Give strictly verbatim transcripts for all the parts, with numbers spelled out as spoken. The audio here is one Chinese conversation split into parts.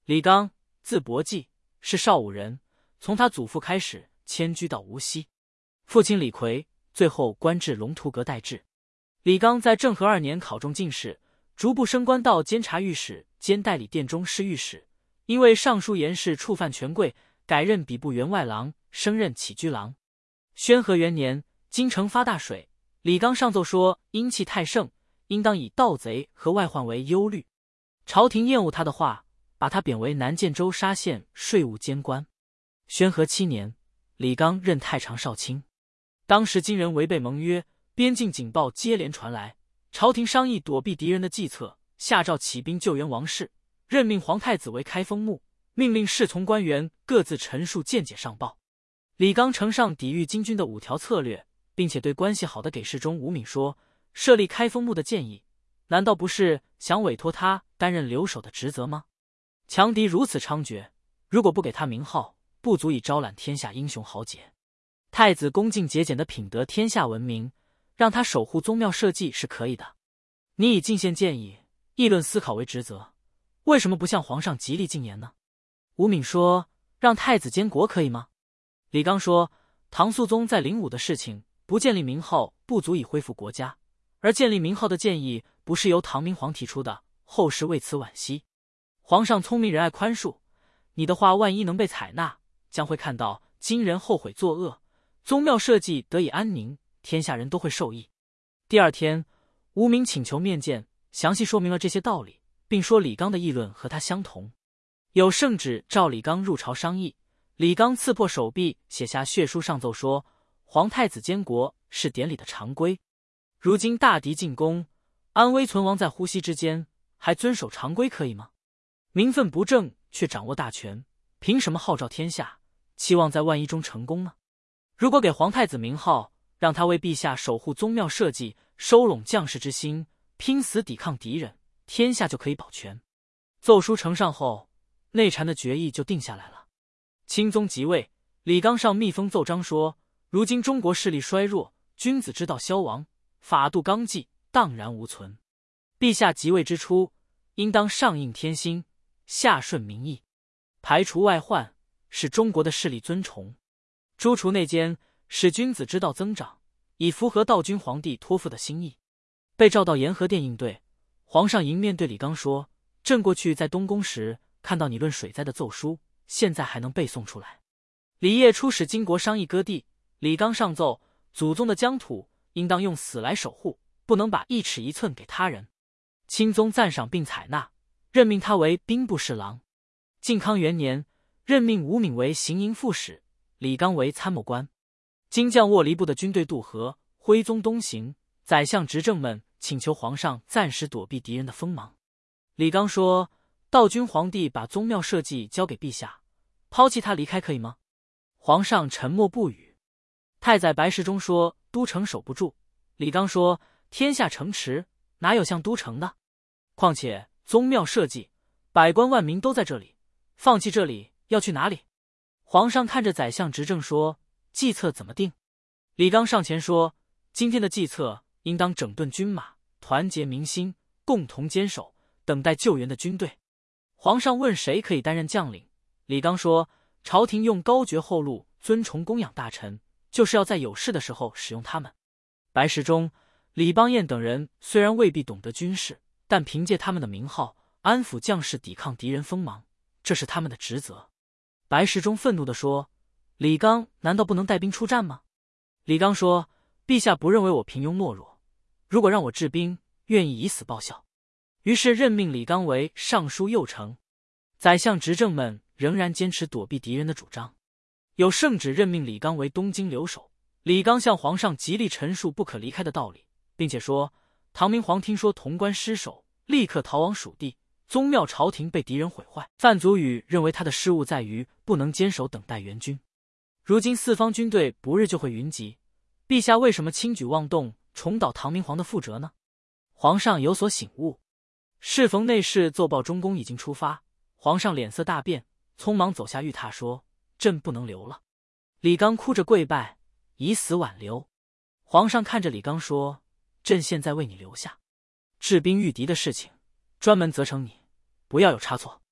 李纲，字伯济，是邵武人，从他祖父开始迁居到无锡。父亲李逵，最后官至龙图阁待制。李纲在政和二年考中进士，逐步升官到监察御史兼代理殿中侍御史，因为上书言事触犯权贵，改任比部员外郎，升任起居郎。宣和元年，京城发大水，李纲上奏说阴气太盛，应当以盗贼和外患为忧虑。朝廷厌恶他的话，把他贬为南建州沙县税务监官。宣和七年，李纲任太常少卿。当时金人违背盟约，边境警报接连传来，朝廷商议躲避敌人的计策，下诏起兵救援王室，任命皇太子为开封牧，命令侍从官员各自陈述见解上报。李纲呈上抵御金军的五条策略，并且对关系好的给事中吴敏说，设立开封牧的建议，难道不是想委托他担任留守的职责吗？强敌如此猖獗，如果不给他名号，不足以招揽天下英雄豪杰。太子恭敬节俭的品德天下闻名，让他守护宗庙社稷是可以的。你以进献建议、议论思考为职责，为什么不向皇上极力进言呢？吴敏说，让太子监国可以吗？李纲说，唐肃宗在灵武的事情不建立名号，不足以恢复国家，而建立名号的建议不是由唐明皇提出的，后世为此惋惜。皇上聪明仁爱宽恕，你的话万一能被采纳，将会看到今人后悔作恶，宗庙社稷得以安宁，天下人都会受益。第二天，吴敏请求面见，详细说明了这些道理，并说李纲的议论和他相同。有圣旨召李纲入朝商议，李纲刺破手臂，写下血书上奏说，皇太子监国是典礼的常规，如今大敌进攻，安危存亡在呼吸之间，还遵守常规可以吗？名分不正却掌握大权，凭什么号召天下，期望在万一中成功呢？如果给皇太子名号，让他为陛下守护宗庙社稷，收拢将士之心，拼死抵抗敌人，天下就可以保全。奏书呈上后，内禅的决议就定下来了。钦宗即位，李纲上密封奏章说，如今中国势力衰弱，君子之道消亡，法度纲纪荡然无存。陛下即位之初，应当上应天心，下顺民意，排除外患，使中国的势力尊崇，诛除内奸，使君子之道增长，以符合道君皇帝托付的心意。被召到延和殿应对，皇上迎面对李纲说，朕过去在东宫时看到你论水灾的奏书，现在还能背诵出来。李晔出使金国商议割地，李纲上奏，祖宗的疆土应当用死来守护，不能把一尺一寸给他人。钦宗赞赏并采纳，任命他为兵部侍郎。靖康元年，任命吴敏为行营副使，李纲为参谋官。金将沃黎部的军队渡河，徽宗东行，宰相执政们请求皇上暂时躲避敌人的锋芒。李纲说，道君皇帝把宗庙社稷交给陛下，抛弃他离开可以吗？皇上沉默不语。太宰白石中说，都城守不住。李纲说，天下城池哪有像都城的？况且宗庙社稷，百官万民都在这里，放弃这里要去哪里？皇上看着宰相执政说，计策怎么定？李纲上前说，今天的计策应当整顿军马，团结民心，共同坚守，等待救援的军队。皇上问谁可以担任将领，李纲说，朝廷用高爵厚禄尊崇供养大臣，就是要在有事的时候使用他们。白石中、李邦彦等人虽然未必懂得军事，但凭借他们的名号，安抚将士，抵抗敌人锋芒，这是他们的职责。白石中愤怒地说，李纲难道不能带兵出战吗？李纲说，陛下不认为我平庸懦弱，如果让我治兵，愿意以死报效。于是任命李纲为尚书右丞。宰相执政们仍然坚持躲避敌人的主张，有圣旨任命李纲为东京留守。李纲向皇上极力陈述不可离开的道理，并且说，唐明皇听说潼关失守，立刻逃往蜀地，宗庙朝廷被敌人毁坏。范祖禹认为他的失误在于不能坚守等待援军。如今四方军队不日就会云集，陛下为什么轻举妄动，重蹈唐明皇的覆辙呢？皇上有所醒悟。适逢内侍奏报中宫已经出发，皇上脸色大变，匆忙走下御榻说，朕不能留了。李纲哭着跪拜，以死挽留。皇上看着李纲说，朕现在为你留下，治兵御敌的事情专门责成你，不要有差错。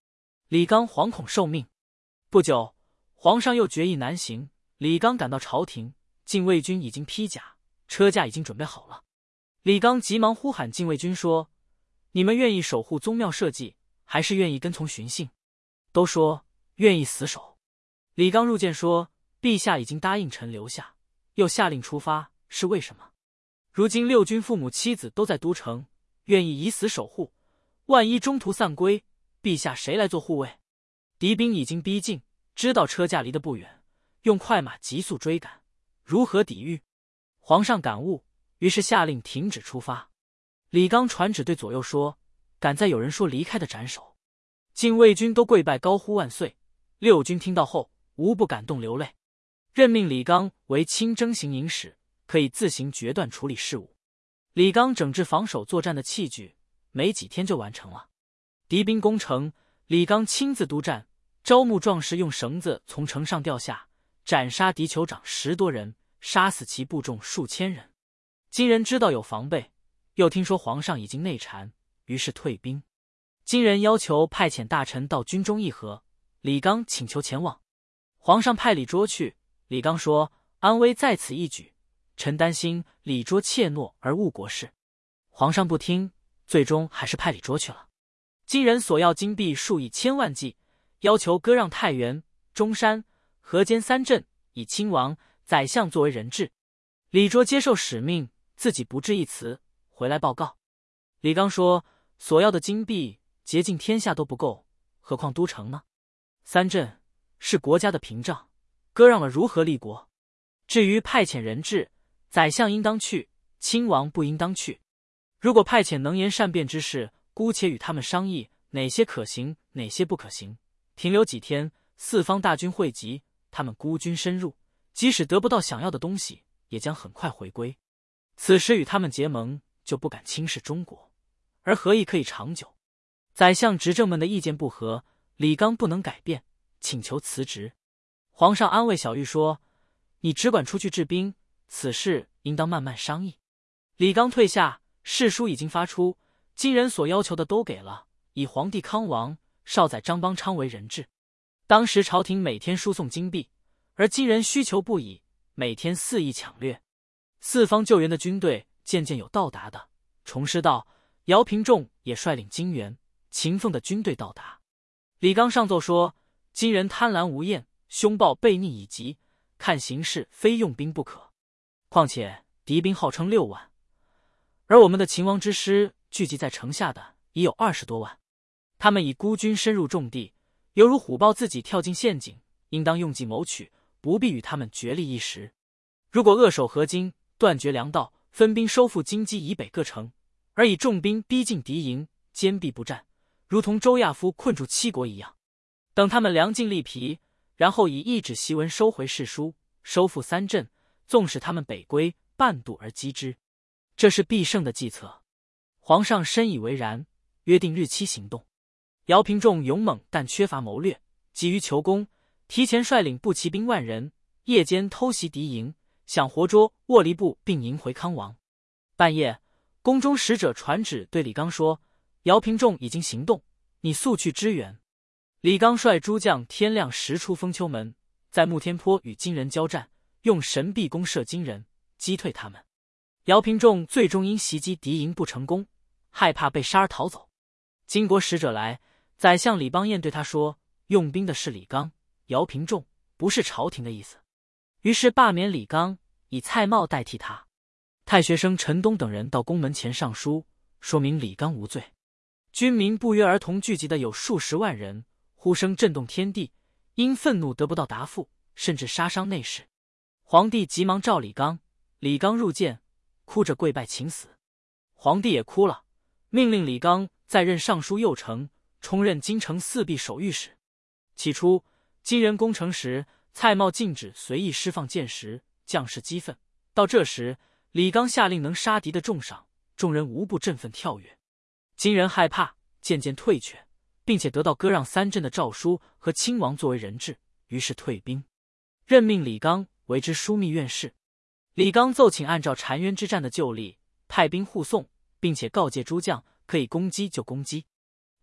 李纲惶恐受命。不久，皇上又决议南行。李纲赶到朝廷，禁卫军已经披甲，车驾已经准备好了。李纲急忙呼喊禁卫军说：“你们愿意守护宗庙社稷，还是愿意跟从巡幸？”都说愿意死守。李纲入见说：“陛下已经答应臣留下，又下令出发，是为什么？如今六军父母妻子都在都城，愿意以死守护，万一中途散归，陛下谁来做护卫？敌兵已经逼近，知道车驾离得不远，用快马急速追赶，如何抵御？”皇上感悟，于是下令停止出发。李纲传旨对左右说：“敢再有人说离开的斩首。”禁卫军都跪拜高呼万岁。六军听到后，无不感动流泪，任命李纲为亲征行营使，可以自行决断处理事务。李纲整治防守作战的器具，没几天就完成了。敌兵攻城，李纲亲自督战，招募壮士用绳子从城上掉下，斩杀敌酋长十多人，杀死其部众数千人。金人知道有防备，又听说皇上已经内禅，于是退兵。金人要求派遣大臣到军中议和，李纲请求前往。皇上派李卓去，李纲说：“安危在此一举，臣担心李卓怯懦而误国事。”皇上不听，最终还是派李卓去了。金人索要金币数以千万计，要求割让太原、中山、河间三镇，以亲王、宰相作为人质。李卓接受使命，自己不致一词，回来报告。李纲说：“所要的金币竭尽天下都不够，何况都城呢？三镇是国家的屏障，割让了如何立国？至于派遣人质，宰相应当去，亲王不应当去。如果派遣能言善辩之士，姑且与他们商议哪些可行，哪些不可行。停留几天，四方大军汇集，他们孤军深入，即使得不到想要的东西，也将很快回归。此时与他们结盟，就不敢轻视中国，而何以可以长久？”宰相执政们的意见不合，李纲不能改变，请求辞职。皇上安慰小玉说：“你只管出去治兵，此事应当慢慢商议。”李纲退下，誓书已经发出，金人所要求的都给了，以皇帝康王、少宰张邦昌为人质。当时朝廷每天输送金币，而金人需求不已，每天肆意抢掠。四方救援的军队渐渐有到达的，重师道、姚平仲也率领金援、秦凤的军队到达。李纲上奏说：“金人贪婪无厌，凶暴悖逆已极，看形势非用兵不可。况且敌兵号称六万，而我们的秦王之师聚集在城下的已有二十多万，他们以孤军深入重地，犹如虎豹自己跳进陷阱，应当用计谋取，不必与他们决力一时。如果扼守河津，断绝粮道，分兵收复京畿以北各城，而以重兵逼近敌营，坚壁不战，如同周亚夫困住七国一样。等他们粮尽力疲，然后以一纸檄文收回誓书，收复三镇，纵使他们北归，半渡而击之。这是必胜的计策。”皇上深以为然，约定日期行动。姚平仲勇猛，但缺乏谋略，急于求功，提前率领步骑兵万人，夜间偷袭敌营，想活捉沃离部并迎回康王。半夜，宫中使者传旨对李纲说：“姚平仲已经行动，你速去支援。”李纲率诸将天亮时出封丘门，在慕天坡与金人交战，用神臂攻射金人，击退他们。姚平仲最终因袭击敌营不成功，害怕被杀而逃走。金国使者来，宰相李邦彦对他说：“用兵的是李纲、姚平仲，不是朝廷的意思。”于是罢免李纲，以蔡瑁代替他。太学生陈东等人到宫门前上书，说明李纲无罪。军民不约而同聚集的有数十万人，呼声震动天地，因愤怒得不到答复，甚至杀伤内侍。皇帝急忙召李纲，李纲入见，哭着跪拜请死。皇帝也哭了，命令李纲再任尚书右丞，充任京城四壁守御史。起初金人攻城时，蔡瑁禁止随意释放箭石，将士激愤。到这时，李纲下令能杀敌的重赏，众人无不振奋跳跃。金人害怕，渐渐退却，并且得到割让三镇的诏书和亲王作为人质，于是退兵，任命李纲为之枢密院事。李纲奏请按照澶渊之战的旧例，派兵护送，并且告诫诸将可以攻击就攻击。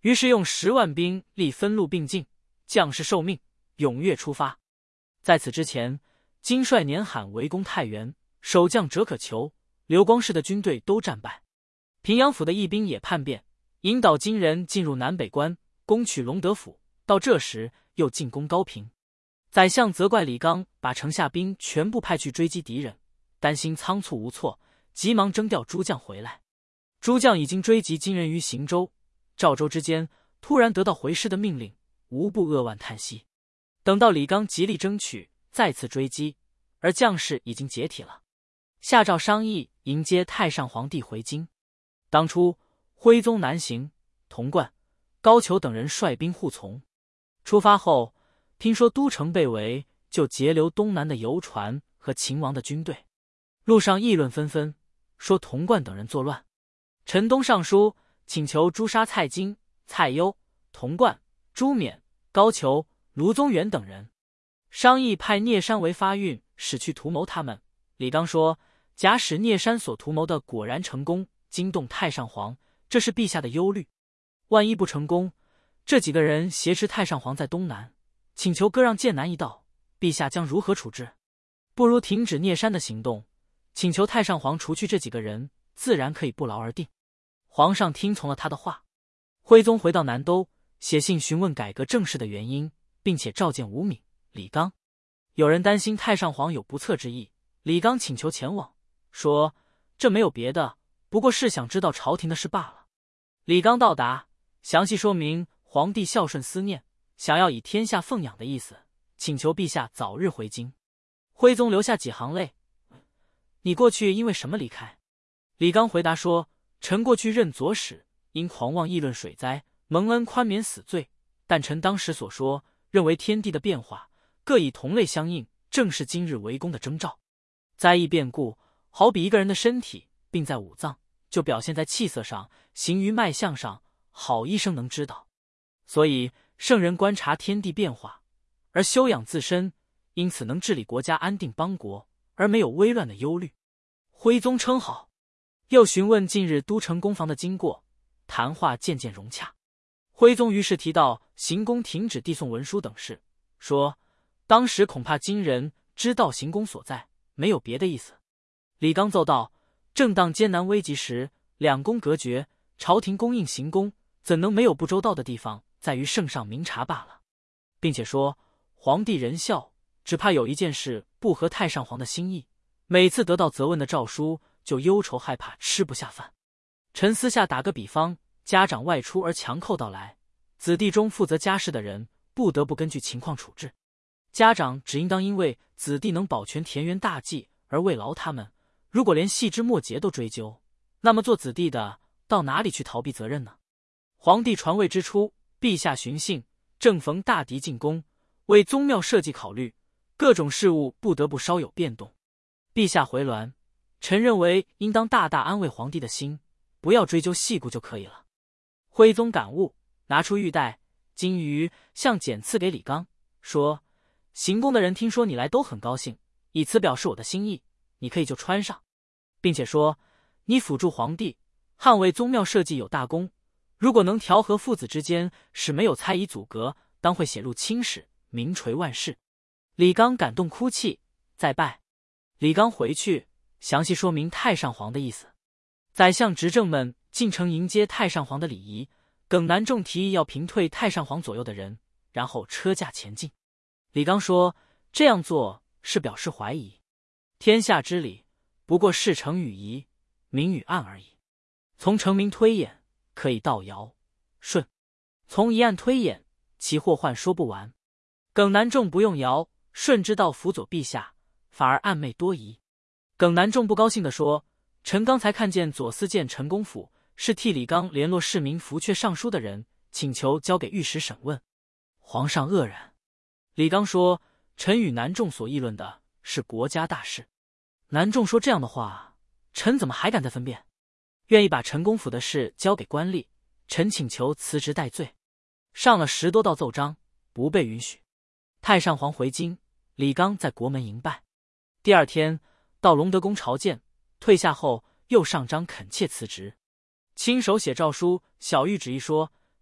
于是用十万兵力分路并进，将士受命，踊跃出发。在此之前，金帅年罕围攻太原，守将折可求、刘光世的军队都战败。平阳府的义兵也叛变，引导金人进入南北关，攻取隆德府。到这时又进攻高平。宰相责怪李纲把城下兵全部派去追击敌人，担心仓促无措，急忙征调诸将回来。诸将已经追击金人于行州、赵州之间，突然得到回师的命令，无不扼腕叹息。等到李纲极力争取再次追击，而将士已经解体了，下诏商议迎接太上皇帝回京。当初徽宗南行，童贯、高俅等人率兵护从。出发后，听说都城被围，就截留东南的游船和秦王的军队。路上议论纷纷，说童贯等人作乱。陈东上书请求诛杀蔡京、蔡攸、童贯、朱冕、高俅、卢宗元等人。商议派聂山为发运使去图谋他们。李纲说，假使聂山所图谋的果然成功，惊动太上皇，这是陛下的忧虑。万一不成功，这几个人挟持太上皇在东南，请求割让剑南一道，陛下将如何处置？不如停止聂山的行动，请求太上皇除去这几个人，自然可以不劳而定。皇上听从了他的话。徽宗回到南都，写信询问改革政事的原因，并且召见吴敏、李纲。有人担心太上皇有不测之意，李纲请求前往，说这没有别的，不过是想知道朝廷的事罢了。李纲到达，详细说明皇帝孝顺思念，想要以天下奉养的意思，请求陛下早日回京。徽宗留下几行泪，你过去因为什么离开？李纲回答说，臣过去任左使，因狂妄议论水灾，蒙恩宽免死罪，但臣当时所说，认为天地的变化各以同类相应，正是今日围攻的征兆。灾异变故，好比一个人的身体病在五脏，就表现在气色上，行于脉象上，好医生能知道。所以圣人观察天地变化，而修养自身，因此能治理国家，安定邦国，而没有危乱的忧虑。徽宗称好，又询问近日都城攻防的经过，谈话渐渐融洽。徽宗于是提到行宫停止递送文书等事，说当时恐怕金人知道行宫所在，没有别的意思。李纲奏道，正当艰难危急时，两宫隔绝，朝廷供应行宫，怎能没有不周到的地方，在于圣上明察罢了。并且说皇帝仁孝，只怕有一件事不合太上皇的心意，每次得到责问的诏书，就忧愁害怕，吃不下饭。臣私下打个比方，家长外出而强寇到来，子弟中负责家事的人不得不根据情况处置。家长只应当因为子弟能保全田园大计而慰劳他们，如果连细枝末节都追究，那么做子弟的到哪里去逃避责任呢？皇帝传位之初，陛下巡幸，正逢大敌进攻，为宗庙社稷考虑，各种事务不得不稍有变动。陛下回銮，臣认为应当大大安慰皇帝的心，不要追究细故就可以了。徽宗感悟，拿出玉带，金鱼向简赐给李纲，说行宫的人听说你来都很高兴，以此表示我的心意，你可以就穿上，并且说你辅助皇帝捍卫宗庙社稷有大功，如果能调和父子之间，使没有猜疑阻隔，当会写入青史，名垂万世。李纲感动哭泣，再拜。李纲回去详细说明太上皇的意思。宰相执政们进城迎接太上皇的礼仪，耿南仲提议要平退太上皇左右的人，然后车驾前进。李纲说这样做是表示怀疑，天下之理不过事成与疑，明与暗而已。从成名推演，可以道尧舜；从一案推演，其祸患说不完。耿南仲不用尧舜之道辅佐陛下，反而暗昧多疑。耿南仲不高兴地说，臣刚才看见左司谏陈公甫是替李纲联络市民福阙上书的人，请求交给御史审问。皇上愕然。李纲说，臣与南仲所议论的是国家大事。南仲说这样的话，臣怎么还敢再分辨？愿意把陈公甫的事交给官吏，臣请求辞职戴罪。上了十多道奏章，不被允许。太上皇回京，李纲在国门迎拜。第二天到隆德宫朝见，退下后又上章恳切辞职。亲手写诏书，小谕旨意说，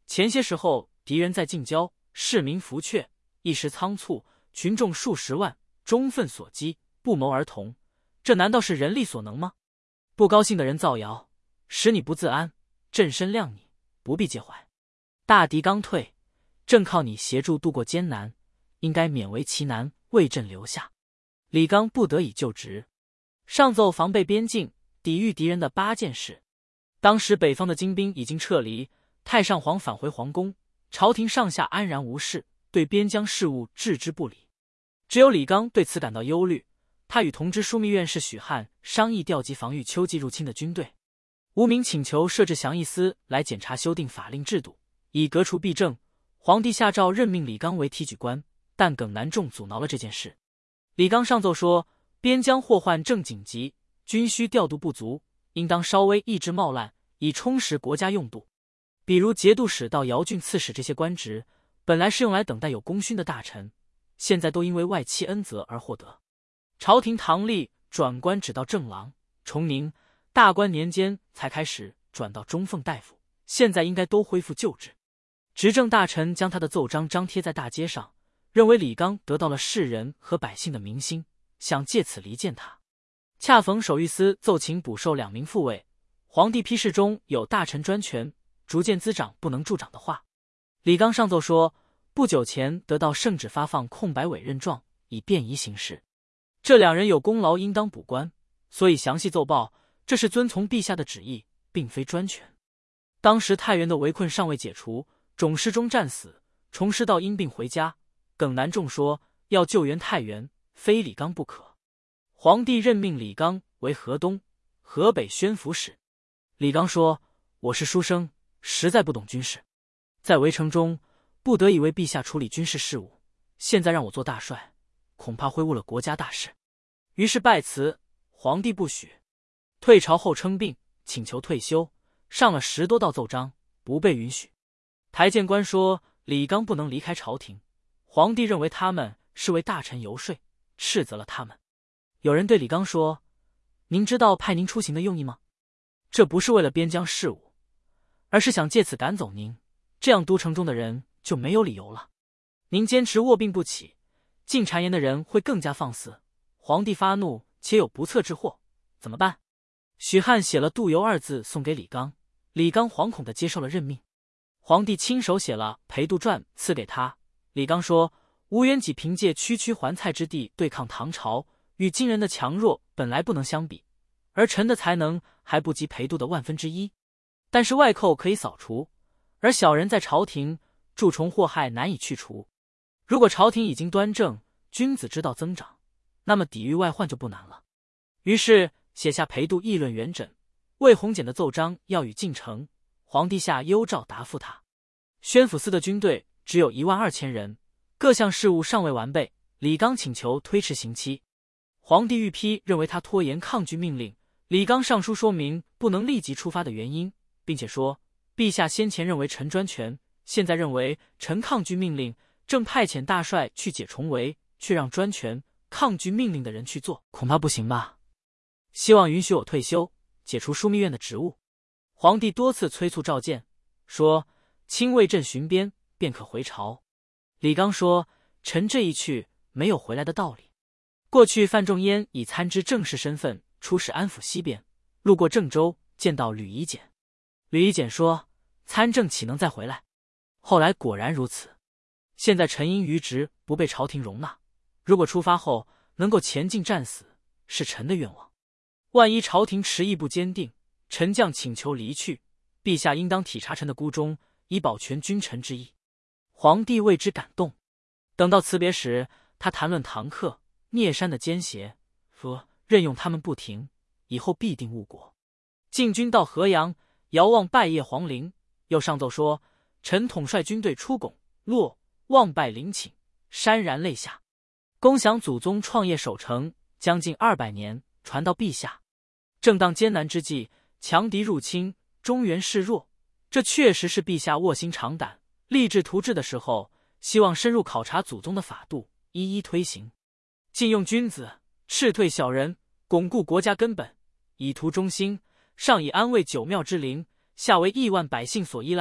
前些时候敌人在近郊，市民伏阙，一时仓促，群众数十万，中愤所击，不谋而同，这难道是人力所能吗？不高兴的人造谣，使你不自安，朕深谅你，不必介怀。大敌刚退，正靠你协助度过艰难，应该勉为其难为朕留下。李纲不得已就职，上奏防备边境，抵御敌人的八件事。当时北方的精兵已经撤离，太上皇返回皇宫，朝廷上下安然无事，对边疆事务置之不理。只有李纲对此感到忧虑，他与同知枢密院士许汉商议调集防御秋季入侵的军队。吴明请求设置详议司来检查修订法令制度，以革除弊政。皇帝下诏任命李纲为提举官，但耿南仲阻挠了这件事。李纲上奏说，边疆祸患正紧急，军需调度不足，应当稍微抑制冒滥，以充实国家用度。比如节度使到姚郡刺史这些官职，本来是用来等待有功勋的大臣，现在都因为外戚恩泽而获得。朝廷唐历转官只到正郎、崇宁，大观年间才开始转到中奉大夫，现在应该都恢复旧制。执政大臣将他的奏章张贴在大街上，认为李纲得到了世人和百姓的民心，想借此离间他。恰逢守御司奏请补授两名副尉，皇帝批示中有大臣专权，逐渐滋长不能助长的话。李纲上奏说，不久前得到圣旨发放空白委任状，以便宜行事。这两人有功劳，应当补官，所以详细奏报，这是遵从陛下的旨意，并非专权。当时太原的围困尚未解除，种师中战死，崇师道因病回家。耿南仲说要救援太原，非李纲不可。皇帝任命李纲为河东、河北宣抚使。李纲说，我是书生，实在不懂军事，在围城中不得已为陛下处理军事事务，现在让我做大帅，恐怕会误了国家大事。于是拜辞，皇帝不许。退朝后称病，请求退休，上了十多道奏章，不被允许。台谏官说李纲不能离开朝廷，皇帝认为他们是为大臣游说，斥责了他们。有人对李纲说，您知道派您出行的用意吗？这不是为了边疆事务，而是想借此赶走您，这样都城中的人就没有理由了。您坚持卧病不起，进谗言的人会更加放肆，皇帝发怒，且有不测之祸，怎么办？许汉写了杜游二字送给李纲，李纲惶恐地接受了任命。皇帝亲手写了裴度传赐给他。李纲说，吴元济凭借区区还蔡之地对抗唐朝，与金人的强弱本来不能相比，而臣的才能还不及裴度的万分之一。但是外寇可以扫除，而小人在朝廷蛀虫祸害难以去除。如果朝廷已经端正，君子之道增长，那么抵御外患就不难了。于是写下裴度议论元稹、魏宏简的奏章，要与进城。皇帝下幽诏答复他。宣抚司的军队只有一万二千人，各项事务尚未完备，李纲请求推迟刑期。皇帝御批认为他拖延抗拒命令，李纲上书说明不能立即出发的原因，并且说，陛下先前认为臣专权，现在认为臣抗拒命令，正派遣大帅去解重围，却让专权抗拒命令的人去做，恐怕不行吧？希望允许我退休，解除枢密院的职务。皇帝多次催促召见，说亲为朕巡边，便可回朝。李纲说，臣这一去没有回来的道理。过去范仲淹以参知政事身份出使安抚西边，路过郑州，见到吕夷简。吕夷简说，参政岂能再回来？后来果然如此。现在臣因愚职不被朝廷容纳，如果出发后能够前进战死，是臣的愿望。万一朝廷迟疑不坚定，臣将请求离去，陛下应当体察臣的孤忠，以保全君臣之意。皇帝为之感动。等到辞别时，他谈论唐克、聂山的奸邪，说任用他们不停，以后必定误国。进军到河阳，遥望拜谒皇陵，又上奏说，臣统帅军队出拱、洛，望拜陵寝，潸然泪下。恭享祖宗创业守成将近二百年，传到陛下。正当艰难之际，强敌入侵，中原势弱，这确实是陛下卧薪尝胆、立志图治的时候，希望深入考察祖宗的法度，一一推行，禁用君子，斥退小人，巩固国家根本，以图中兴。上以安慰九庙之灵，下为亿万百姓所依赖，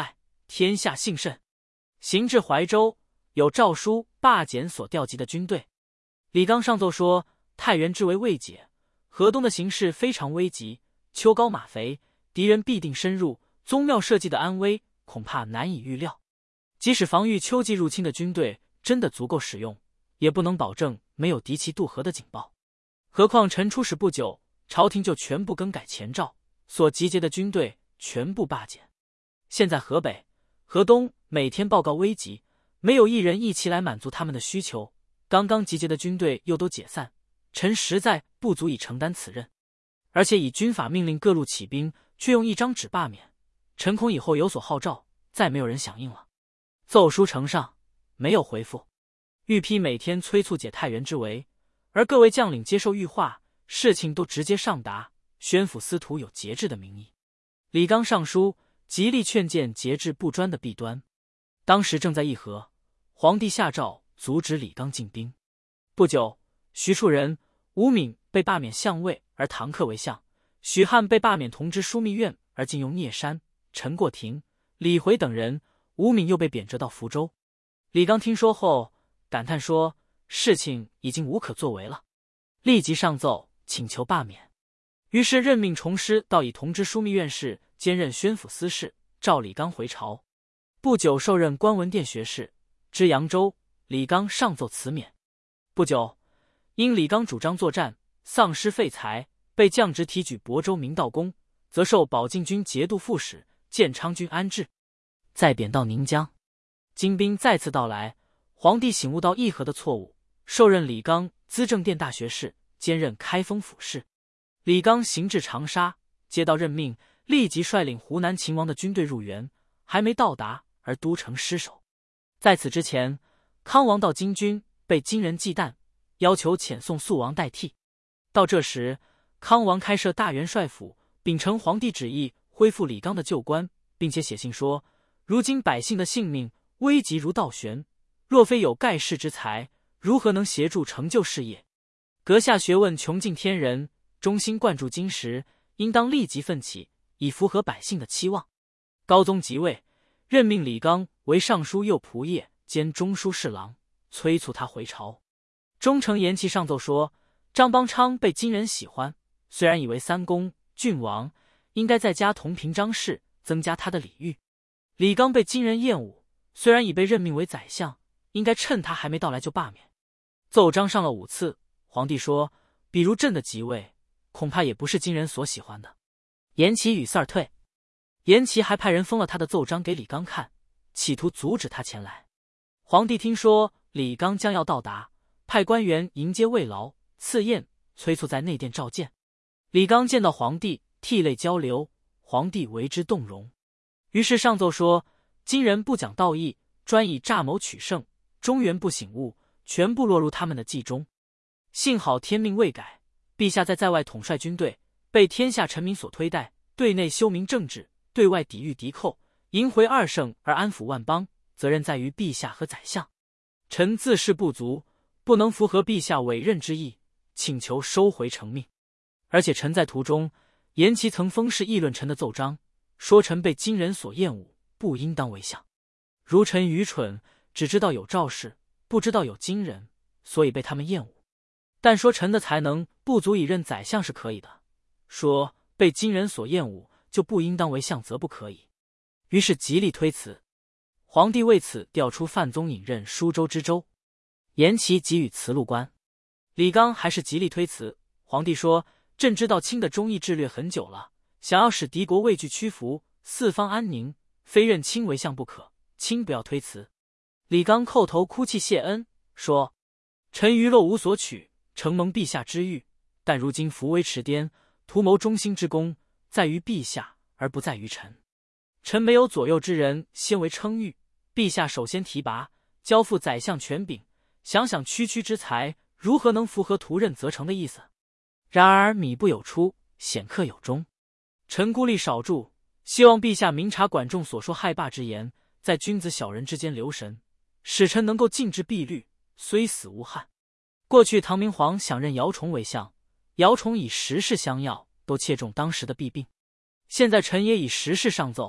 天下幸甚。行至怀州，有诏书罢减所调集的军队。李纲上奏说，太原之围未解，河东的形势非常危急，秋高马肥，敌人必定深入，宗庙社稷的安危恐怕难以预料。即使防御秋季入侵的军队真的足够使用，也不能保证没有敌骑渡河的警报。何况臣出使不久，朝廷就全部更改前诏，所集结的军队全部罢减。现在河北、河东每天报告危急，没有一人一骑来满足他们的需求，刚刚集结的军队又都解散，臣实在不足以承担此任。而且以军法命令各路起兵，却用一张纸罢免，臣恐以后有所号召，再没有人响应了。奏书呈上，没有回复。御批每天催促解太原之围，而各位将领接受御化，事情都直接上达，宣抚司徒有节制的名义。李纲上书极力劝谏节制不专的弊端。当时正在议和，皇帝下诏阻止李纲进兵。不久，徐处人吴敏被罢免相位而唐克为相，许汉被罢免同知枢密院而进用聂山、陈过庭、李回等人，吴敏又被贬谪到福州。李纲听说后感叹说，事情已经无可作为了，立即上奏请求罢免。于是任命重师到以同知枢密院事，兼任宣抚司事，召李纲回朝。不久受任观文殿学士，知扬州。李纲上奏辞免。不久，因李纲主张作战，丧失废材，被降职提举亳州明道公，则受保靖军节度副使、建昌军安置，再贬到宁江。金兵再次到来，皇帝醒悟到议和的错误，授任李纲资政殿大学士，兼任开封府事。李纲行至长沙，接到任命，立即率领湖南秦王的军队入援，还没到达而都城失守。在此之前，康王到金军，被金人忌惮，要求遣送肃王代替。到这时，康王开设大元帅府，秉承皇帝旨意，恢复李纲的旧官，并且写信说，如今百姓的性命危急如倒悬，若非有盖世之才，如何能协助成就事业？阁下学问穷尽天人，忠心灌注金石，应当立即奋起，以符合百姓的期望。高宗即位，任命李纲为尚书右仆射兼中书侍郎，催促他回朝。忠丞严琦上奏说，张邦昌被金人喜欢，虽然以为三公、郡王，应该再加同平章事，增加他的礼遇。李纲被金人厌恶，虽然已被任命为宰相，应该趁他还没到来就罢免。奏章上了五次，皇帝说，比如朕的即位，恐怕也不是金人所喜欢的。严琦语塞而退。严琦还派人封了他的奏章给李纲看，企图阻止他前来。皇帝听说李纲将要到达，派官员迎接慰劳、赐宴，催促在内殿召见。李纲见到皇帝，涕泪交流，皇帝为之动容。于是上奏说，金人不讲道义，专以诈谋取胜，中原不醒悟，全部落入他们的计中。幸好天命未改，陛下在在外统帅军队，被天下臣民所推戴，对内修明政治，对外抵御敌寇，迎回二圣而安抚万邦，责任在于陛下和宰相。臣自恃不足，不能符合陛下委任之意，请求收回成命。而且臣在途中，严琦曾封事议论臣的奏章，说臣被金人所厌恶，不应当为相。如臣愚蠢，只知道有赵氏，不知道有金人，所以被他们厌恶。但说臣的才能不足以任宰相是可以的，说被金人所厌恶，就不应当为相则不可以。于是极力推辞。皇帝为此调出范宗隐任舒州知州，严琦给予辞禄官。李纲还是极力推辞。皇帝说，朕知道卿的忠义志略很久了，想要使敌国畏惧屈服，四方安宁，非任卿为相不可，卿不要推辞。李纲叩头哭泣谢恩，说，臣愚陋无所取，承蒙陛下之誉，但如今扶危持颠，图谋忠心之功，在于陛下而不在于臣。臣没有左右之人，先为称誉，陛下首先提拔，交付宰相权柄，想想区区之才，如何能符合图任则成的意思？然而米不有出，显克有终。臣孤立少助，希望陛下明察管仲所说害罢之言，在君子小人之间留神，使臣能够尽致必律，虽死无憾。过去唐明皇想任姚崇为相，姚崇以时事相要，都切中当时的弊病。现在臣也以时事上奏，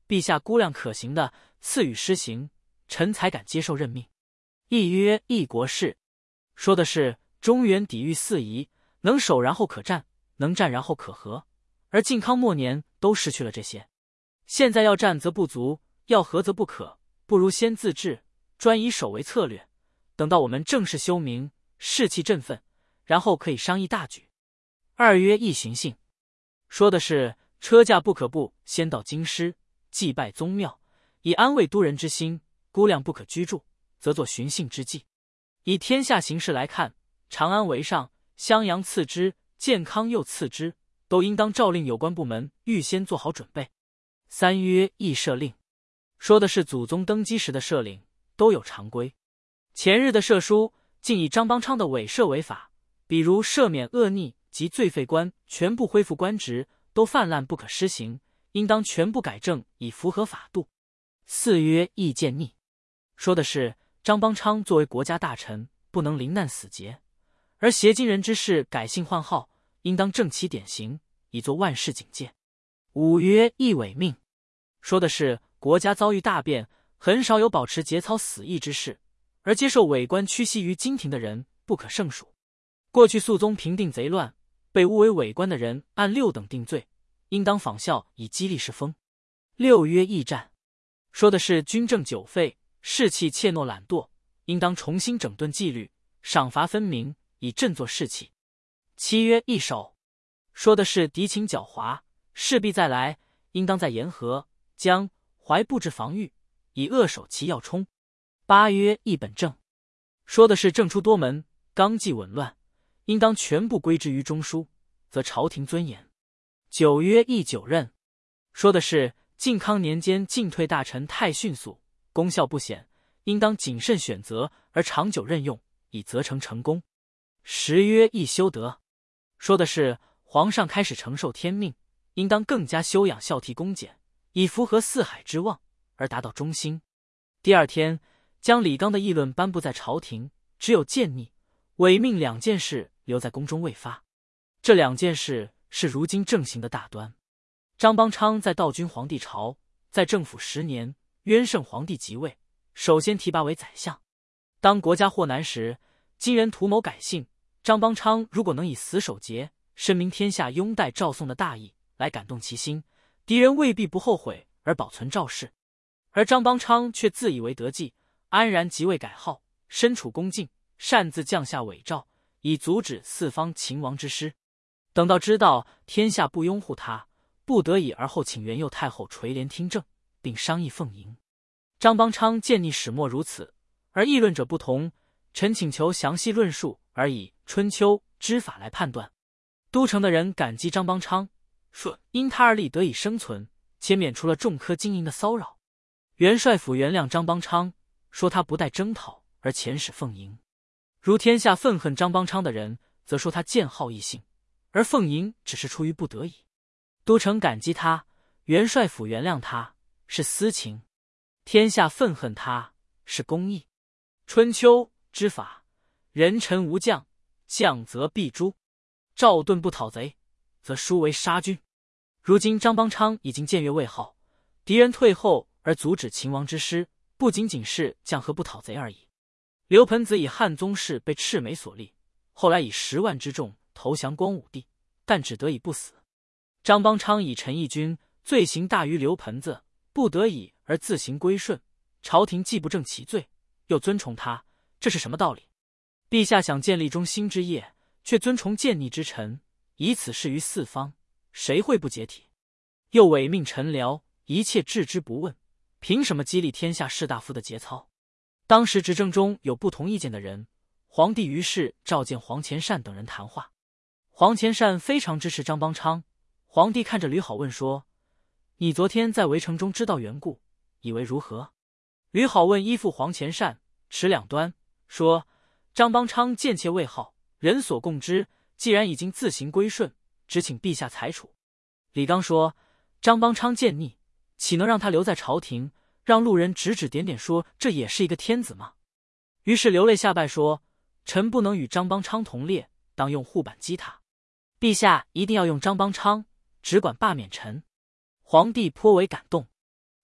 陛下估量可行的，赐予施行，臣才敢接受任命。议曰议国事，说的是中原抵御四夷，能守然后可战，能战然后可和，而靖康末年都失去了这些。现在要战则不足，要和则不可，不如先自治，专以守为策略，等到我们正式休明，士气振奋，然后可以商议大举。二曰议巡幸，说的是车驾不可不先到京师，祭拜宗庙，以安慰都人之心，估量不可居住，则作巡幸之计。以天下形势来看，长安为上，襄阳次之，建康又次之，都应当诏令有关部门预先做好准备。三曰议赦令，说的是祖宗登基时的赦令都有常规。前日的赦书竟以张邦昌的伪赦为法，比如赦免恶逆及罪废官全部恢复官职，都泛滥不可施行，应当全部改正，以符合法度。四曰议谏逆，说的是张邦昌作为国家大臣，不能临难死节，而挟金人之事改姓换号，应当正其典型，以作万世警戒。五曰议违命，说的是国家遭遇大变，很少有保持节操死义之事，而接受伪官屈膝于京廷的人不可胜数。过去肃宗平定贼乱，被诬为伪官的人按六等定罪，应当仿效以激励世风。六曰议战，说的是军政久废，士气怯懦懒惰，应当重新整顿纪律，赏罚分明，以振作士气。七曰议守，说的是敌情狡猾，势必再来，应当在沿河、江、淮布置防御，以扼守其要冲。八曰议本政，说的是政出多门，纲纪紊乱，应当全部归之于中枢，则朝廷尊严。九曰议九任，说的是靖康年间进退大臣太迅速，功效不显，应当谨慎选择而长久任用，以责成成功。十曰议修德，说的是皇上开始承受天命，应当更加修养孝悌恭俭，以符合四海之望，而达到中兴。第二天，将李纲的议论颁布在朝廷，只有谏逆、违命两件事留在宫中未发。这两件事是如今政行的大端。张邦昌在道君皇帝朝，在政府十年，渊圣皇帝即位，首先提拔为宰相。当国家祸难时，金人图谋改姓，张邦昌如果能以死守节，申明天下拥戴赵宋的大义，来感动其心，敌人未必不后悔而保存赵氏。而张邦昌却自以为得计，安然即位改号，身处宫禁，擅自降下伪诏，以阻止四方秦王之师。等到知道天下不拥护他，不得已而后请元佑太后垂帘听政，并商议奉迎。张邦昌见逆始末如此，而议论者不同，臣请求详细论述，而以春秋之法来判断。都城的人感激张邦昌，说因他而立得以生存，且免除了众科经营的骚扰。元帅府原谅张邦昌，说他不待征讨而遣使奉迎。如天下愤恨张邦昌的人，则说他见好异性，而奉迎只是出于不得已。都城感激他，元帅府原谅他，是私情；天下愤恨他，是公义。春秋之法，人臣无将，将则必诛。赵盾不讨贼，则殊为杀君。如今张邦昌已经僭越魏号，敌人退后而阻止秦王之师，不仅仅是将和不讨贼而已。刘盆子以汉宗室被赤眉所立，后来以十万之众投降光武帝，但只得以不死。张邦昌以陈义军罪行大于刘盆子，不得已而自行归顺，朝廷既不正其罪，又尊崇他，这是什么道理？陛下想建立中兴之业，却尊崇谏逆之臣，以此示于四方，谁会不解体？又违命臣僚，一切置之不问，凭什么激励天下士大夫的节操？当时执政中有不同意见的人，皇帝于是召见黄潜善等人谈话。黄潜善非常支持张邦昌，皇帝看着吕好问说：“你昨天在围城中知道缘故，以为如何？”吕好问依附黄潜善，持两端，说：“张邦昌贱窃魏号，人所共知，既然已经自行归顺，只请陛下裁处。”李纲说：“张邦昌贱逆，岂能让他留在朝廷，让路人指指点点说这也是一个天子吗？”于是流泪下拜说：“臣不能与张邦昌同列，当用护板击他。陛下一定要用张邦昌，只管罢免臣。”皇帝颇为感动。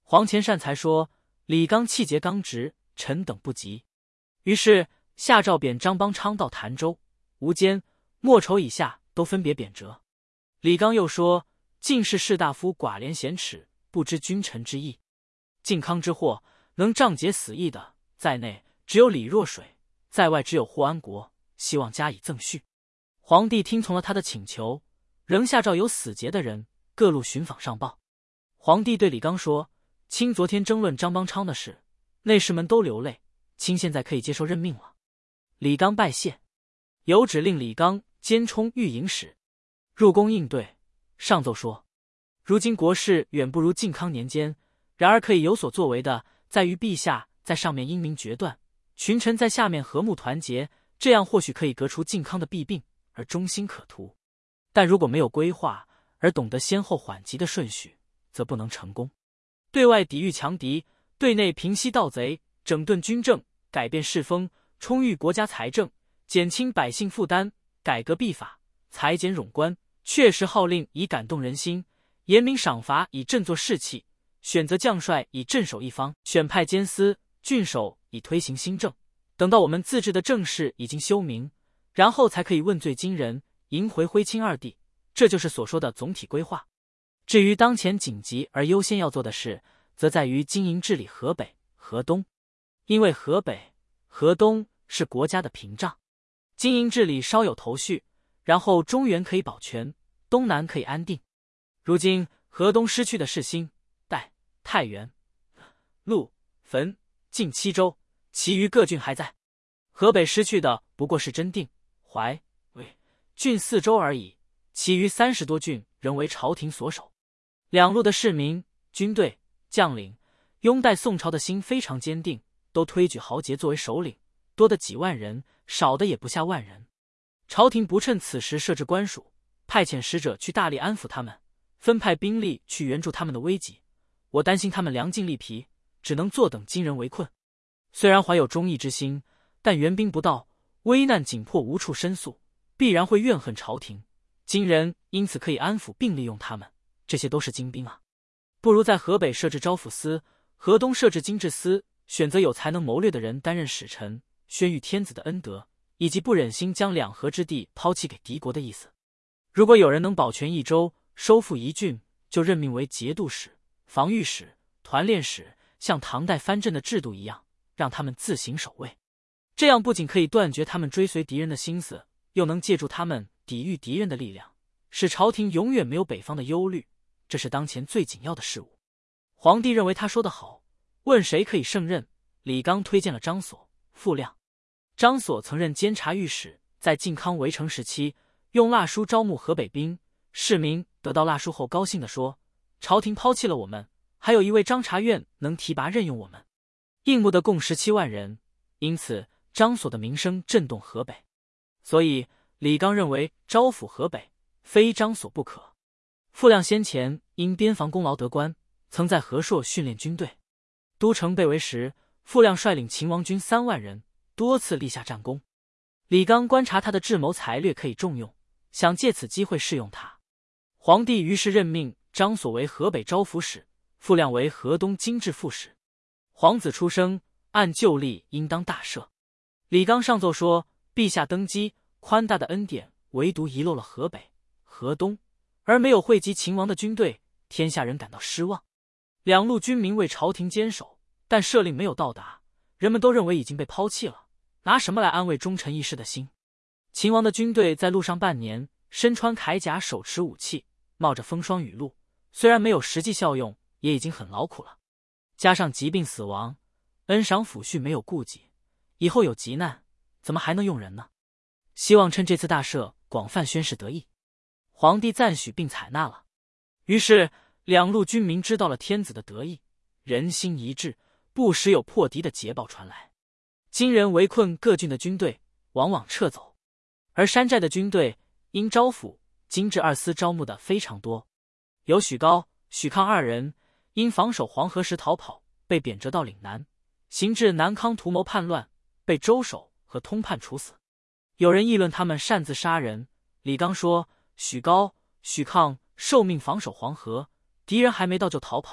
黄潜善才说李纲气节刚直，臣等不及。于是下诏贬张邦昌到潭州、吴间、莫愁以下都分别贬谪。李纲又说进士士大夫寡廉鲜耻，不知君臣之义。靖康之祸，能仗节死义的，在内只有李若水，在外只有霍安国，希望加以赠序。皇帝听从了他的请求，仍下诏有死节的人各路寻访上报。皇帝对李纲说：卿昨天争论张邦昌的事，内侍们都流泪，卿现在可以接受任命了。李纲拜谢，有旨令李纲兼充御营使，入宫应对。上奏说，如今国事远不如靖康年间，然而可以有所作为的，在于陛下在上面英明决断，群臣在下面和睦团结，这样或许可以革除靖康的弊病，而中心可图。但如果没有规划，而懂得先后缓急的顺序，则不能成功。对外抵御强敌，对内平息盗贼，整顿军政，改变世风，充裕国家财政，减轻百姓负担，改革弊法，裁减冗官，确实号令以感动人心，严明赏罚以振作士气，选择将帅以镇守一方，选派监司、郡守以推行新政。等到我们自治的政事已经修明，然后才可以问罪金人，迎回徽钦二帝。这就是所说的总体规划。至于当前紧急而优先要做的事，则在于经营治理河北、河东。因为河北、河东是国家的屏障，经营治理稍有头绪，然后中原可以保全，东南可以安定。如今河东失去的是新、代、太原、陆、汾、晋七州，其余各郡还在。河北失去的不过是真定、淮、魏、郡四州而已，其余三十多郡仍为朝廷所守。两路的市民、军队、将领拥戴宋朝的心非常坚定，都推举豪杰作为首领，多的几万人，少的也不下万人。朝廷不趁此时设置官署，派遣使者去大力安抚他们，分派兵力去援助他们的危急。我担心他们粮尽力疲，只能坐等金人围困。虽然怀有忠义之心，但援兵不到，危难紧迫，无处申诉，必然会怨恨朝廷。金人因此可以安抚并利用他们，这些都是精兵啊。不如在河北设置招抚司，河东设置经治司，选择有才能谋略的人担任使臣，宣谕天子的恩德，以及不忍心将两河之地抛弃给敌国的意思。如果有人能保全一州，收复一郡，就任命为节度使、防御使、团练使，像唐代藩镇的制度一样，让他们自行守卫。这样不仅可以断绝他们追随敌人的心思，又能借助他们抵御敌人的力量，使朝廷永远没有北方的忧虑。这是当前最紧要的事务。皇帝认为他说得好，问谁可以胜任，李纲推荐了张所、傅亮。张所曾任监察御史，在靖康围城时期用蜡书招募河北兵，市民得到蜡书后高兴地说，朝廷抛弃了我们，还有一位张察院能提拔任用我们。应募的共十七万人，因此张所的名声震动河北。所以李纲认为招抚河北非张所不可。傅亮先前因边防功劳得官，曾在和硕训练军队。都城被围时，傅亮率领秦王军三万人，多次立下战功。李纲观察他的智谋才略可以重用，想借此机会试用他。皇帝于是任命张所为河北招抚使，傅亮为河东经治副使。皇子出生，按旧例应当大赦。李纲上奏说，陛下登基，宽大的恩典唯独遗漏了河北、河东，而没有汇集秦王的军队，天下人感到失望。两路军民为朝廷坚守，但赦令没有到达，人们都认为已经被抛弃了，拿什么来安慰忠臣义士的心？秦王的军队在路上半年，身穿铠甲，手持武器，冒着风霜雨露，虽然没有实际效用，也已经很劳苦了。加上疾病死亡，恩赏抚恤没有顾忌，以后有急难，怎么还能用人呢？希望趁这次大赦，广泛宣示得意。皇帝赞许并采纳了。于是两路军民知道了天子的得意，人心一致，不时有破敌的捷报传来。金人围困各郡的军队，往往撤走，而山寨的军队因招抚、经治二司招募的非常多。有许高、许抗二人因防守黄河时逃跑，被贬谪到岭南，行至南康图谋叛乱，被周守和通判处死。有人议论他们擅自杀人，李纲说，许高、许抗受命防守黄河，敌人还没到就逃跑，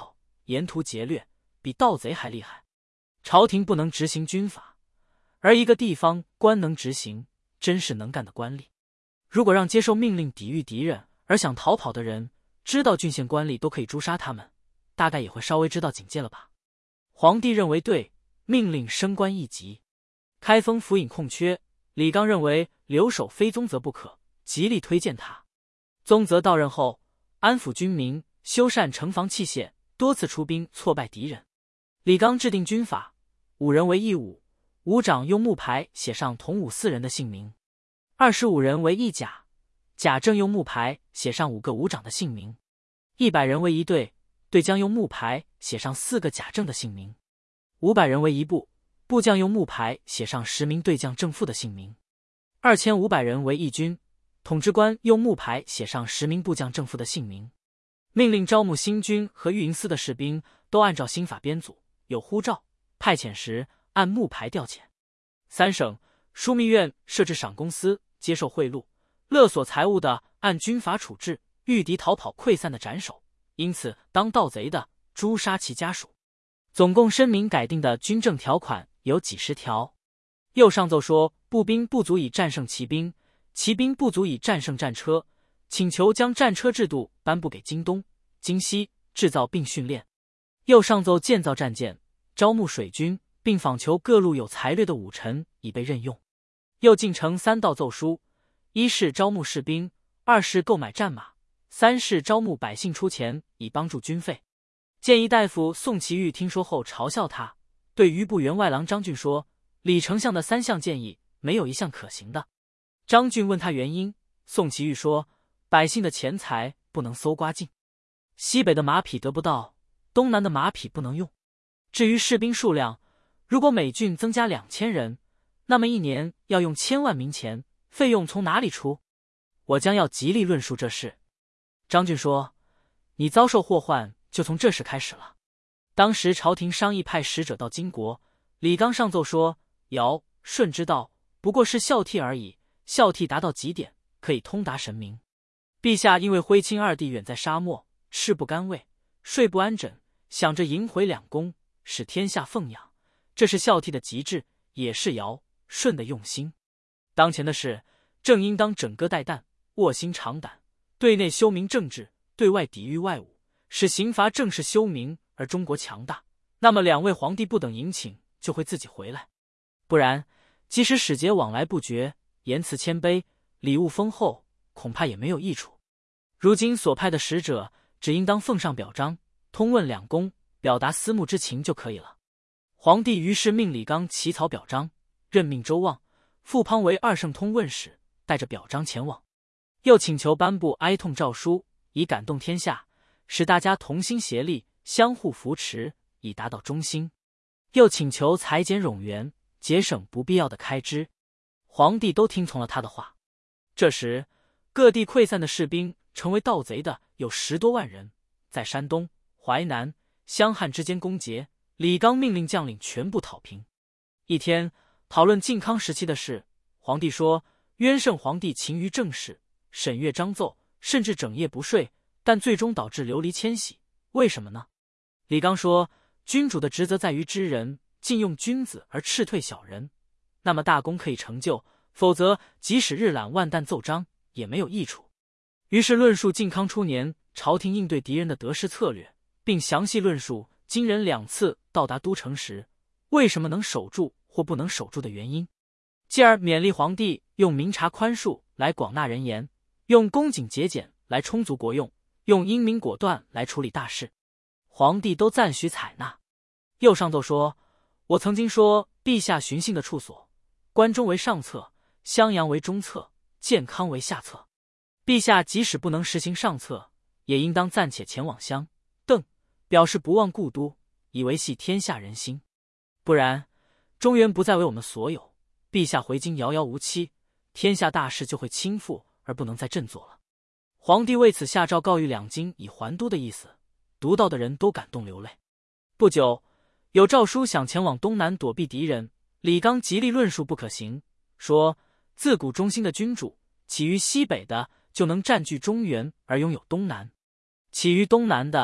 沿途劫掠，比盗贼还厉害。朝廷不能执行军法，而一个地方官能执行，真是能干的官吏。如果让接受命令抵御敌人而想逃跑的人知道郡县官吏都可以诛杀他们，大概也会稍微知道警戒了吧。皇帝认为对，命令升官一级，开封府尹空缺，李纲认为留守非宗泽不可，极力推荐他。宗泽到任后，安抚军民，修缮城防器械，多次出兵挫败敌人。李纲制定军法，五人为一伍，伍长用木牌写上同伍四人的姓名；二十五人为一甲，甲正用木牌写上五个伍长的姓名；一百人为一队，队将用木牌写上四个甲正的姓名；五百人为一部，部将用木牌写上十名队将正副的姓名；二千五百人为一军，统治官用木牌写上十名部将正副的姓名。命令招募新军和御营司的士兵都按照新法编组，有呼召派遣时按木牌调遣。三省枢密院设置赏公司，接受贿赂、勒索财物的按军法处置，御敌逃跑溃散的斩首，因此当盗贼的诛杀其家属。总共申明改定的军政条款有几十条。又上奏说步兵不足以战胜骑兵，骑兵不足以战胜战车，请求将战车制度颁布给京东、京西，制造并训练。又上奏建造战舰，招募水军，并访求各路有才略的武臣以备任用。又进呈三道奏书：一是招募士兵，二是购买战马，三是招募百姓出钱以帮助军费。谏议大夫宋祁钰听说后嘲笑他，对余部员外郎张俊说：李丞相的三项建议没有一项可行的。张俊问他原因，宋祁钰说：百姓的钱财不能搜刮尽，西北的马匹得不到，东南的马匹不能用。至于士兵数量，如果每郡增加两千人，那么一年要用千万民钱，费用从哪里出？我将要极力论述这事。张俊说：你遭受祸患就从这时开始了。当时朝廷商议派使者到金国，李纲上奏说：尧、舜之道不过是孝悌而已，孝悌达到极点，可以通达神明。陛下因为徽钦二帝远在沙漠，吃不甘味，睡不安枕，想着迎回两宫，使天下奉养，这是孝悌的极致，也是尧、舜的用心。当前的事正应当整戈待旦，卧薪尝胆，对内修明政治，对外抵御外侮，使刑罚正式修明，而中国强大。那么两位皇帝不等迎请就会自己回来，不然即使使节往来不绝，言辞谦卑，礼物丰厚，恐怕也没有益处。如今所派的使者只应当奉上表彰，通问两宫，表达思慕之情就可以了。皇帝于是命李纲起草表彰，任命周望、傅滂为二圣通问使，带着表彰前往。又请求颁布哀痛诏书，以感动天下，使大家同心协力，相互扶持，以达到中心。又请求裁减冗员，节省不必要的开支。皇帝都听从了他的话。这时各地溃散的士兵成为盗贼的有十多万人，在山东、淮南、湘汉之间攻劫，李纲命令将领全部讨平。一天讨论靖康时期的事，皇帝说渊圣皇帝勤于政事，审阅章奏，甚至整夜不睡，但最终导致流离迁徙，为什么呢？李纲说，君主的职责在于知人，禁用君子而斥退小人，那么大功可以成就，否则即使日览万担奏章也没有益处。于是论述靖康初年朝廷应对敌人的得失策略，并详细论述金人两次到达都城时为什么能守住或不能守住的原因，继而勉励皇帝用明察宽恕来广纳人言，用恭谨节俭来充足国用，用英明果断来处理大事。皇帝都赞许采纳。又上奏说，我曾经说陛下巡幸的处所，关中为上策，襄阳为中策，建康为下策。陛下即使不能实行上策，也应当暂且前往襄、邓，表示不忘故都，以维系天下人心。不然中原不再为我们所有，陛下回京遥遥无期，天下大事就会倾覆而不能再振作了。皇帝为此下诏告谕两京以还都的意思，读到的人都感动流泪。不久有诏书想前往东南躲避敌人，李纲极力论述不可行，说自古忠心的君主，起于西北的就能占据中原而拥有东南，起于东南的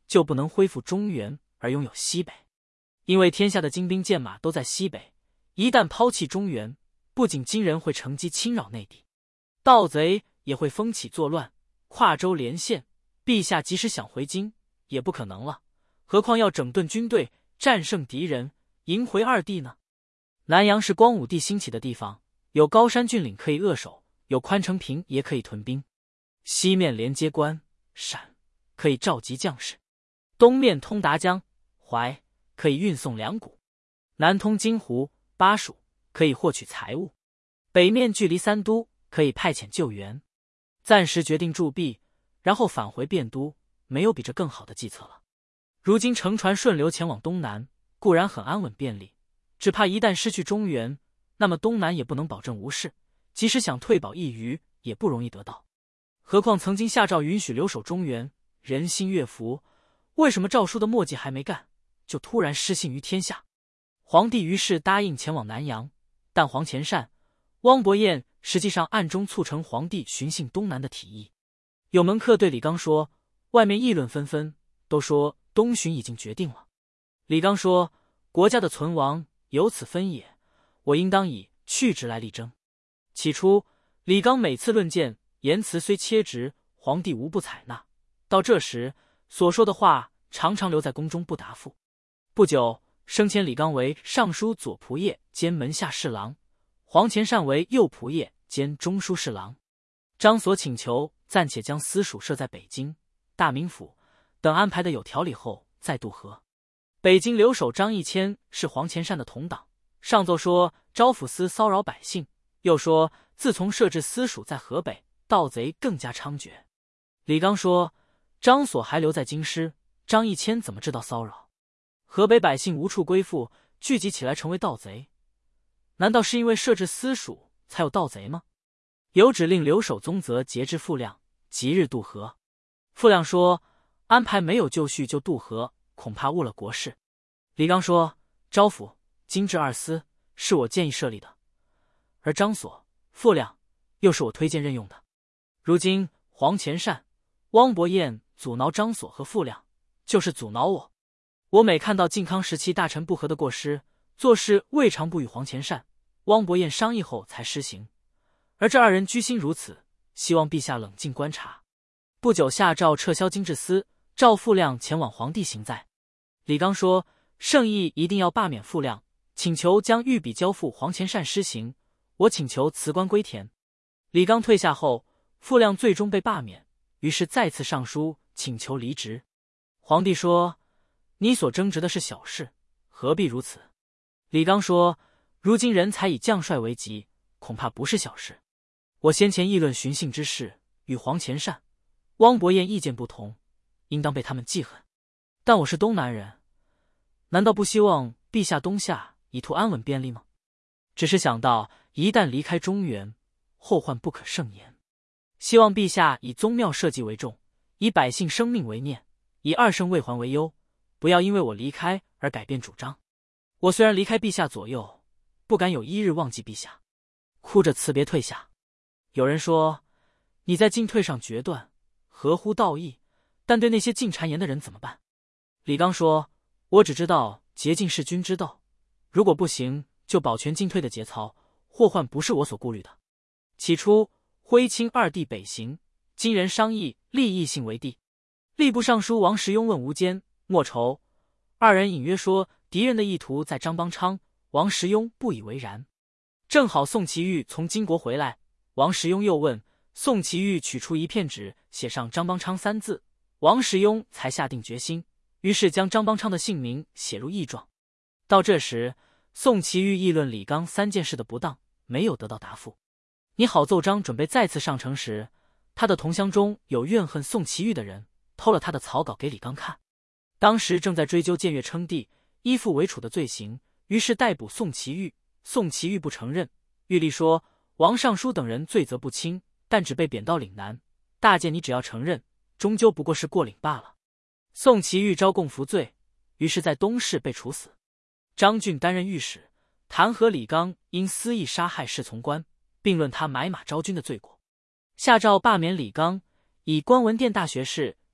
就不能恢复中原而拥有西北，因为天下的精兵剑马都在西北，一旦抛弃中原，不仅金人会乘机侵扰内地，盗贼也会风起作乱，跨州连线，陛下即使想回京也不可能了，何况要整顿军队，战胜敌人，赢回二地呢？南阳是光武帝兴起的地方，有高山峻岭可以扼守，有宽城平也可以屯兵，西面连接关陕，可以召集将士，东面通达江淮，可以运送粮谷，南通金湖巴蜀，可以获取财物，北面距离三都，可以派遣救援。暂时决定驻壁，然后返回汴都，没有比这更好的计策了。如今乘船顺流前往东南，固然很安稳便利，只怕一旦失去中原，那么东南也不能保证无事，即使想退保一隅，也不容易得到。何况曾经下诏允许留守中原，人心悦服，为什么诏书的墨迹还没干，就突然失信于天下？皇帝于是答应前往南阳，但黄潜善、汪伯彦实际上暗中促成皇帝巡幸东南的提议。有门客对李纲说，外面议论纷纷，都说东巡已经决定了。李纲说，国家的存亡由此分也，我应当以去职来力争。起初李纲每次论剑，言辞虽切直，皇帝无不采纳，到这时所说的话常常留在宫中不答复。不久升迁李纲为尚书左仆射兼门下侍郎，黄潜善为右仆射兼中书侍郎。张所请求暂且将司署设在北京、大名府等安排的有条理后再渡河。北京留守张义谦是黄潜善的同党，上奏说招抚司骚扰百姓，又说自从设置司署在河北，盗贼更加猖獗。李纲说，张所还留在京师，张义谦怎么知道骚扰？河北百姓无处归附，聚集起来成为盗贼，难道是因为设置司署才有盗贼吗？有旨令留守宗泽节制傅亮，即日渡河。傅亮说，安排没有就绪就渡河，恐怕误了国事。李纲说，招抚、经治二司是我建议设立的，而张所、傅亮又是我推荐任用的。如今黄潜善、汪伯彦阻挠张所和傅亮，就是阻挠我。我每看到靖康时期大臣不和的过失，做事未尝不与黄潜善、汪伯彦商议后才施行，而这二人居心如此，希望陛下冷静观察。不久下诏撤销经治司，召傅亮前往皇帝行在。李纲说，圣意一定要罢免傅亮，请求将御笔交付黄潜善施行，我请求辞官归田。李纲退下后，傅亮最终被罢免，于是再次上书请求离职。皇帝说，你所争执的是小事，何必如此？李纲说，如今人才以将帅为急，恐怕不是小事。我先前议论巡幸之事，与黄潜善、汪伯彦意见不同，应当被他们记恨。但我是东南人，难道不希望陛下东下以图安稳便利吗？只是想到一旦离开中原，后患不可胜言。希望陛下以宗庙社稷为重，以百姓生命为念，以二圣未还为忧，不要因为我离开而改变主张。我虽然离开陛下左右，不敢有一日忘记陛下。哭着辞别退下。有人说，你在进退上决断，合乎道义，但对那些进谗言的人怎么办？李纲说，我只知道竭尽是君之道，如果不行，就保全进退的节操，祸患不是我所顾虑的。起初徽钦二帝北行，金人商议立异姓为帝。吏部尚书王时雍问吴坚、莫愁，二人隐约说敌人的意图在张邦昌，王时雍不以为然。正好宋祁钰从金国回来，王时雍又问，宋祁钰取出一片纸，写上张邦昌三字，王时雍才下定决心，于是将张邦昌的姓名写入议状。到这时，宋祁钰议论李纲三件事的不当，没有得到答复。拟好奏章准备再次上呈时，他的同乡中有怨恨宋祁钰的人，偷了他的草稿给李纲看。当时正在追究僭越称帝、依附为楚的罪行，于是逮捕宋祁钰。宋祁钰不承认，御吏说，王尚书等人罪责不轻，但只被贬到岭南，大见你只要承认，终究不过是过岭罢了。宋祁钰招供服罪，于是在东市被处死。张俊担任御史，弹劾李纲因私意杀害侍从官，并论他买马招军的罪过，下诏罢免李纲，以观文殿大学士、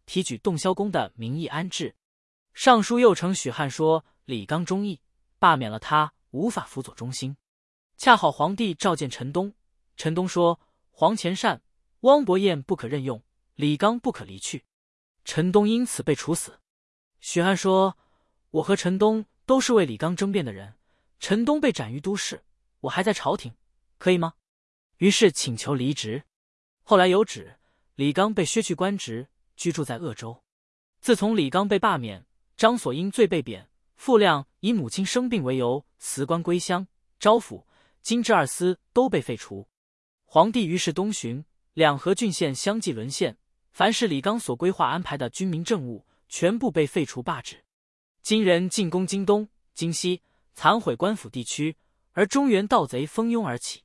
提举洞霄宫的名义安置。尚书右丞许翰说李纲忠义，罢免了他，无法辅佐中兴。恰好皇帝召见陈东，陈东说黄潜善、汪伯彦不可任用，李纲不可离去，陈东因此被处死。许翰说，我和陈东都是为李纲争辩的人，陈东被斩于都市，我还在朝廷，可以吗？于是请求离职。后来有旨，李纲被削去官职，居住在鄂州。自从李纲被罢免，张所因罪被贬，傅亮以母亲生病为由辞官归乡，招抚、金治二司都被废除。皇帝于是东巡，两河郡县相继沦陷，凡是李纲所规划安排的军民政务，全部被废除罢止。金人进攻京东、京西，残毁官府地区，而中原盗贼蜂拥而起。